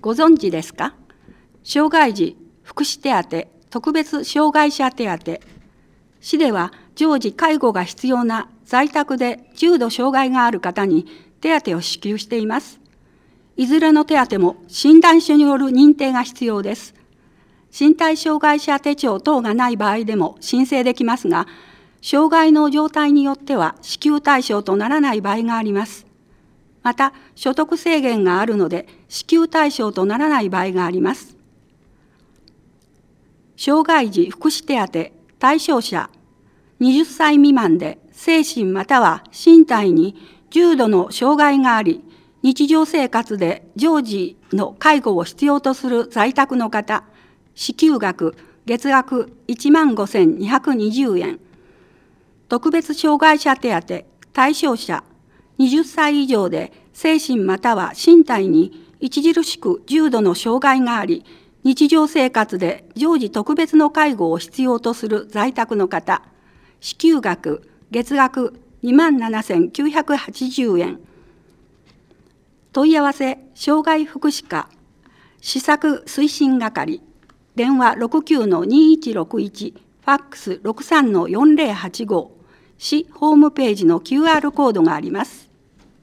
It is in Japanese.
ご存知ですか？障害児福祉手当、特別障害者手当。市では常時介護が必要な在宅で重度障害がある方に手当を支給しています。いずれの手当も診断書による認定が必要です。身体障害者手帳等がない場合でも申請できますが、障害の状態によっては支給対象とならない場合があります。また、所得制限があるので支給対象とならない場合があります。障害児福祉手当対象者、20歳未満で精神または身体に重度の障害があり、日常生活で常時の介護を必要とする在宅の方、支給額月額15,220円。特別障害者手当対象者、20歳以上で精神または身体に著しく重度の障害があり、日常生活で常時特別の介護を必要とする在宅の方、支給額月額27,980円。問い合わせ障害福祉課施策推進係、電話 69-2161、ファックス 63-4085、市ホームページの QR コードがあります。